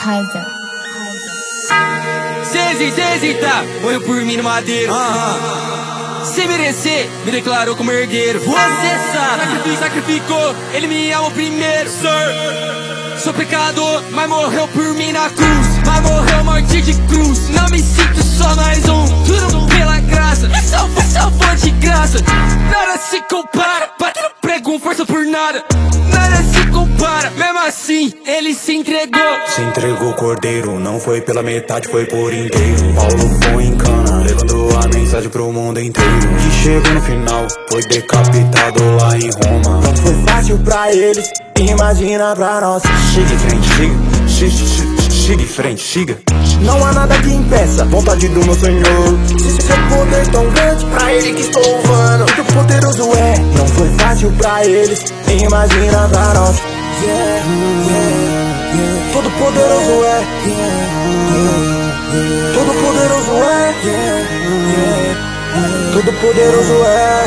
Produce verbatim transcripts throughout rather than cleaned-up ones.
Raiza. Cê hesita, morreu por mim no madeiro. uh-huh. Sem merecer, me declarou como herdeiro. Você sabe, sacrificou, sacrificou, ele me amou primeiro. Sir, sou pecador, mas morreu por mim na cruz. Mas morreu morte de cruz. Não me sinto só mais um, tudo pela graça. Salvou, salvou de graça. Nada se compara, bater no prego, força por nada. Nada se compara, mesmo assim, ele se entregou. Se entregou cordeiro, não foi pela metade, foi por inteiro. Paulo foi em cana, levando a mensagem pro mundo inteiro. Que chegou no final, foi decapitado lá em Roma. Não foi fácil pra eles, imagina pra nós. Siga em frente, siga, siga em frente, siga. Não há nada que impeça, vontade do meu Senhor. Se seu poder tão grande, pra ele que estou louvando. Muito poderoso é, não foi fácil pra eles, imagina pra nós. Yeah, yeah, yeah. Todo poderoso é, yeah, yeah. Todo poderoso é, yeah, yeah. Todo poderoso é,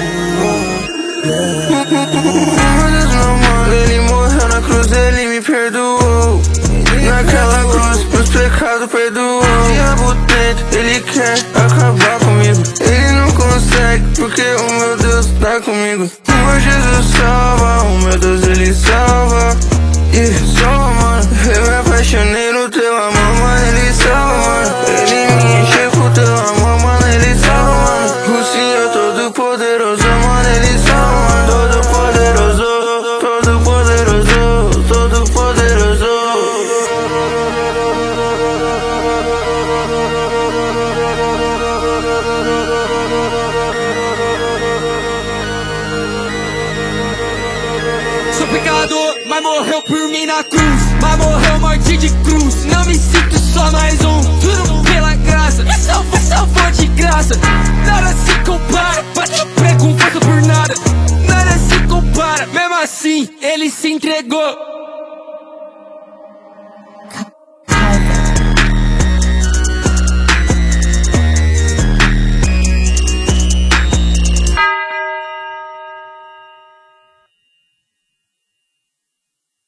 yeah. Ele morreu na cruz, ele me perdoou. Naquela cruz, meus pecados perdoou. O diabo tenta, ele quer acabar comigo. Ele não consegue, porque o meu Deus tá comigo. O meu Jesus salva, o meu Deus ele salva. E salva, mano. Eu me apaixonei no teu amor, mano, ele salva, mano. Ele me encheu com teu amor, mano, ele salva, mano. O Senhor todo poderoso, mano, ele salva, mano. Todo poderoso, todo poderoso, todo poderoso. Sou pecador, mas morreu por mim na cruz. Mas morreu morte de cruz. Não me sinto só mais um, tudo pela graça. Salvou, salvou de graça. Nada se compara, bate no prego, força por nada. Nada se compara, mesmo assim, ele se entregou.